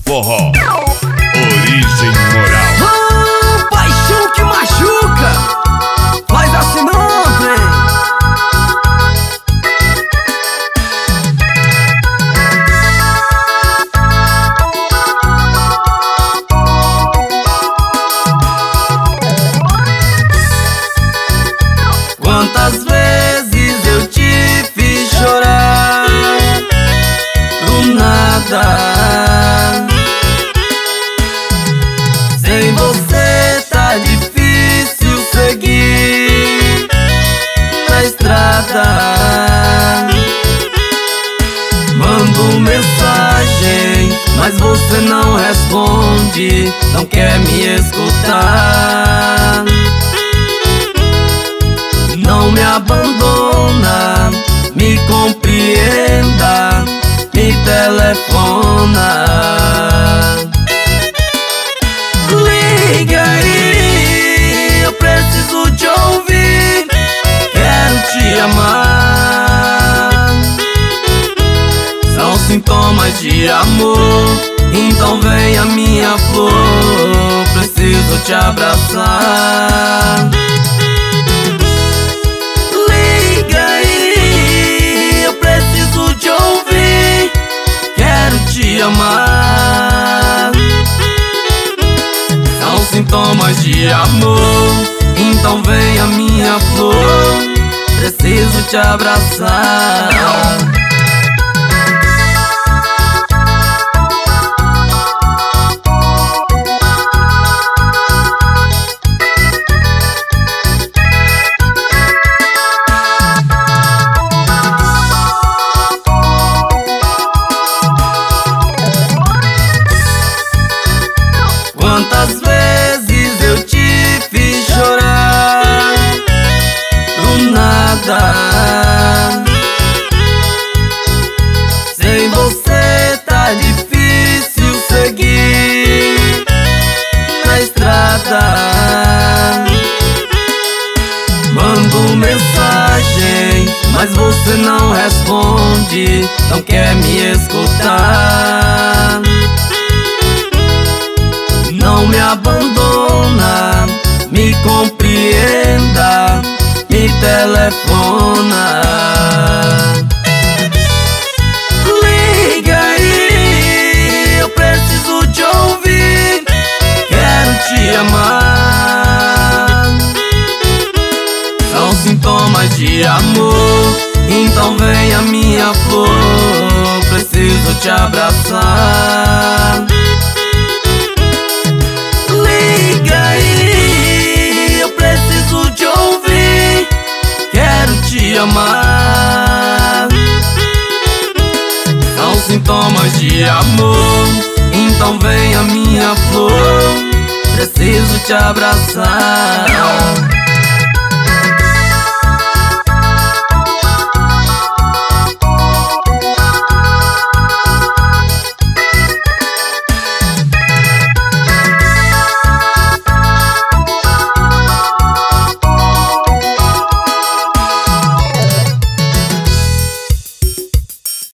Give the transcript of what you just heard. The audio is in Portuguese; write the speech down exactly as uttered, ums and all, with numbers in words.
forró, origem moral. Ah, paixão que machuca, faz assim não, trem. Quantas vezes eu te fiz chorar do nada. Sem você tá difícil seguir na estrada. Mando mensagem, mas você não responde, não quer me escutar. Não me abandona, me compreenda, me telefona. Liga aí, eu preciso te ouvir, quero te amar. São sintomas de amor, então vem a minha flor, preciso te abraçar. Te amar. São sintomas de amor, então vem a minha flor, preciso te abraçar. Quantas vezes eu te fiz chorar do nada. Sem você tá difícil seguir na estrada. Mando mensagem, mas você não responde, não quer me escutar. Não me abandona, me compreenda, me telefona. Liga aí, eu preciso te ouvir, quero te amar. São sintomas de amor, então vem a minha flor, preciso te abraçar. Te amar. São sintomas de amor, então vem a minha flor, preciso te abraçar.